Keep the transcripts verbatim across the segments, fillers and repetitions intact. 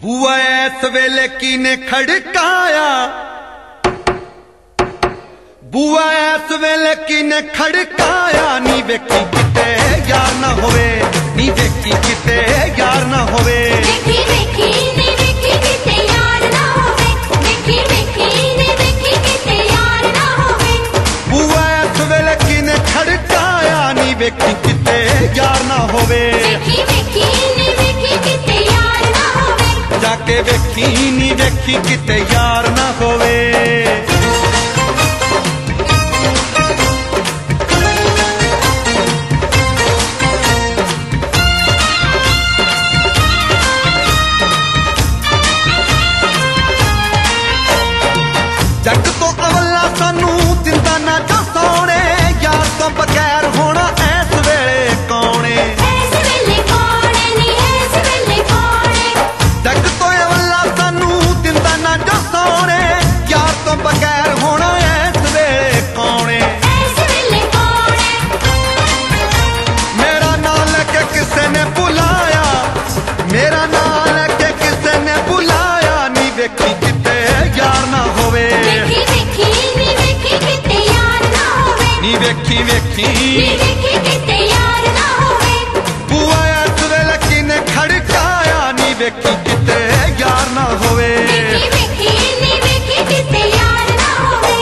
बुआ इस वेले किने खड़काया, बुआ इस वेले किने खड़काया, नी वेखी किते यार ना होवे, नी वेखी किते यार ना होवे। वेखी वेखी नी वेखी किते यार ना होवे, वेखी वेखी नी वेखी किते यार ना होवे। बुआ इस वेले किने खड़काया, नी वेखी किते यार ना होवे। वेखी वेखी नी वेखी किते यार ना होवे, जाके वेखी नी वेखी किते यार ना होवे। जग तो अवला सानू दिंदा ना जो सोने, यार तो बगैर होना इस वेले कौने। इस वेले कौन नी इस वेले कौन। जग तो अवला सानू दिंदा ना जो सोने, यार तो बगैर होना इस वेले कौने। इस वेले कौन। मेरा नाम लेके किसे ने बुलाया, मेरा नाम लेके किसे ने बुलाया, नी वेखी किते यार ना होवे। वेखी वेखी नी वेखी किते यार ना होवे, नी वेखी वेखी नी वेखी किते यार ना होवे। बुआ इस वेले किने खड़काया, नी वेखी किते यार ना होवे। वेखी वेखी नी वेखी किते यार ना होवे।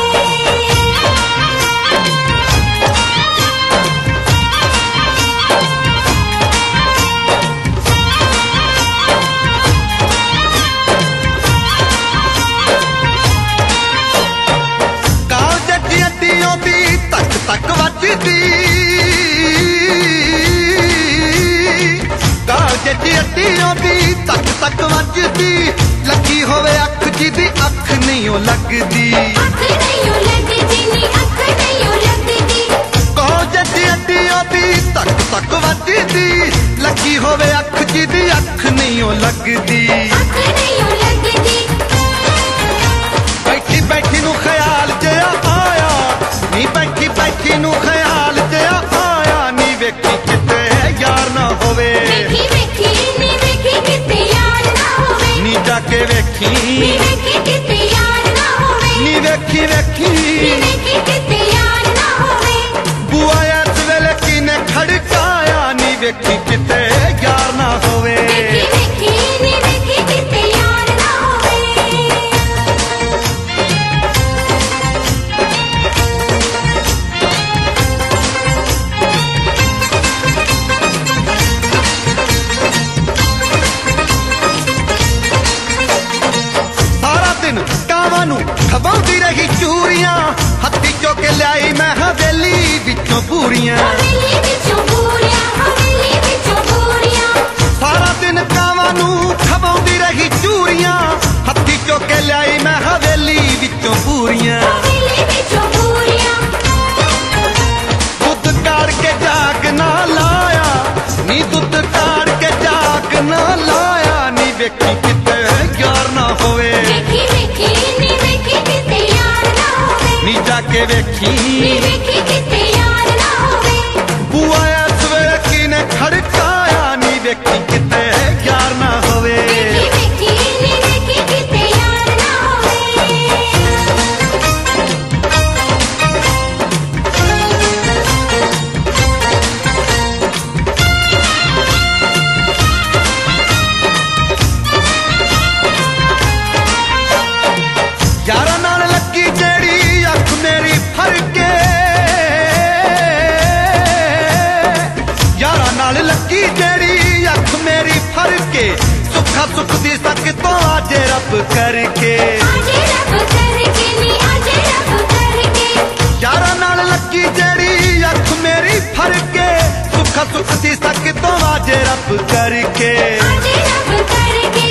कालज दी अड्डियों दी तक तक वजदी, कालज दी अड्डियों दी तक तक वजदी, लगी होवे अख जी दी अख नहीं ओ लगदी। अख नहीं ओ लगदी नी अख नहीं ओ लगदी। कालज दी अड्डियों दी तक तक वजदी, लगी होवे अख जी दी अख नहीं ओ लगदी। अख नहीं ओ लगदी। बैठी बैठी नू ख्याल जिया आया, नी बैठी बैठी नू ख्याल जिया आया, नी वेखी किते यार ना होवे। वेखी वेखी नी वेखी किते यार ना होवे, नी जाके वेखी नी वेखी किते यार ना होवे। नी वेखी वेखी नी वेखी किते यार ना होवे। बुआ इस वेले किने खड़काया, नी वेखी किते यार ना होवे। वेखी वेखी नी वेखी किते यार ना होवे। सारा दिन कावां नू खवाउंदी रही चूरियां, हत्थी चो के ल्याई मैं हवेली विचों पूरियां। हवेली विचों पूरियां, हवेली विचों पूरियां। सारा दिन कावां नू खवाउंदी रही चूरियां, हत्थी चो के ल्याई मैं हवेली विचों पूरियां। हवेली विचों पूरियां। दुध काड़ के जाग ना लाया, नी दुध काड़ के जाग ना लाया, नी वेखी किते यार ना होवे। वेखी वेखी नी वेखी किते यार ना होवे, नी जाके वेखी नी वेखी किते यार ना होवे। बुआ इस वेले किने खड़काया, नी वेखी किते यार ना होवे। वेखी वेखी नी वेखी किते यार ना होवे। यारा नाल लगी जेड़ी अख मेरी फरके, यारा नाल लगी जेड़ी अख मेरी फरके, सुखा सुख दी सक तो आज रब करके। आजे रब करके नी आजे रब करके। यारा नाल लगी जेड़ी अख मेरी फरके, सुखा सुख दी सक तो आज रब करके। आजे रब करके।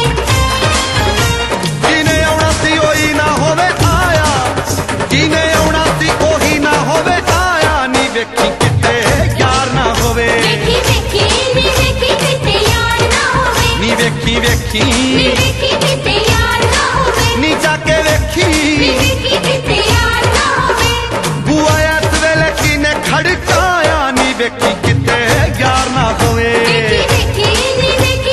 जिने आउणा सी ओही ना होवे आया, जिने आउणा सी ओही ना होवे आया, नी वेखी किते यार ना होवे। वेखी वेखी नी वेखी किते यार ना होवे, नी वेखी वेखी नी वेखी किते यार ना होवे। नी जाके वेखी नी वेखी किते यार ना होवे। बुआ इस वेले किने खड़काया, नी वेखी किते यार ना होवे। वेखी वेखी नी वेखी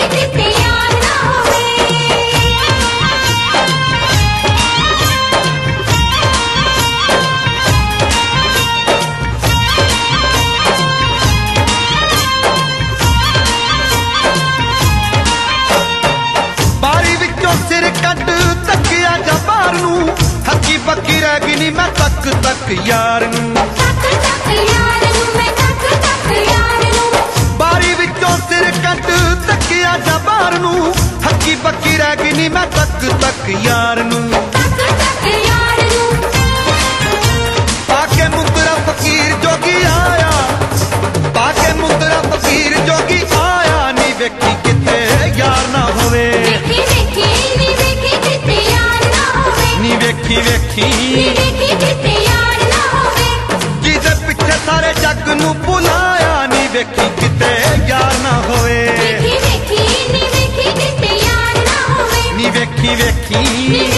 ਤੱਕ ਯਾਰ ਨੂੰ ਤੱਕ ਤੱਕ ਯਾਰ ਨੂੰ ਮੈਂ ਤੱਕ ਤੱਕ ਯਾਰ ਨੂੰ ਬਾਰੀ ਵਿੱਚੋਂ ਸਿਰ ਕੱਟ ਤੱਕਿਆ ਜਾ ਬਾਹਰ ਨੂੰ ਹੱਕੀ ਪੱਕੀ ਰਹਿ ਗਈ ਨੀ ਮੈਂ ਤੱਕ ਤੱਕ ਯਾਰ ਨੂੰ ਤੱਕ ਤੱਕ ਯਾਰ ਨੂੰ ਪਾ ਕੇ ਮੁੰਦਰਾ ਫਕੀਰ ਜੋਗੀ ਆਇਆ ਪਾ ਕੇ ਮੁੰਦਰਾ ਫਕੀਰ ਜੋਗੀ ਆਇਆ ਨੀ ਵੇਖੀ ਕਿਤੇ ਯਾਰ ਨਾ ਹੋਵੇ ਵੇਖੀ ਵੇਖੀ ਨੀ ਵੇਖੀ ਕਿਤੇ ਯਾਰ ਨਾ ਹੋਵੇ ਨੀ ਵੇਖੀ ਵੇਖੀ ਨੀ ਵੇਖੀ ਕਿਤੇ ਯਾਰ ਨਾ ਹੋਵੇ ਜਿਹਦੇ ਪਿੱਛੇ ਸਾਰੇ ਜੱਗ ਨੂੰ ਭੁਲਾਇਆ ਨੀ ਵੇਖੀ ਕਿਤੇ ਯਾਰ ਨਾ ਹੋਵੇ ਵੇਖੀ ਵੇਖੀ ਨੀ ਵੇਖੀ ਕਿਤੇ ਯਾਰ ਨਾ ਹੋਵੇ ਨੀ ਵੇਖੀ ਵੇਖੀ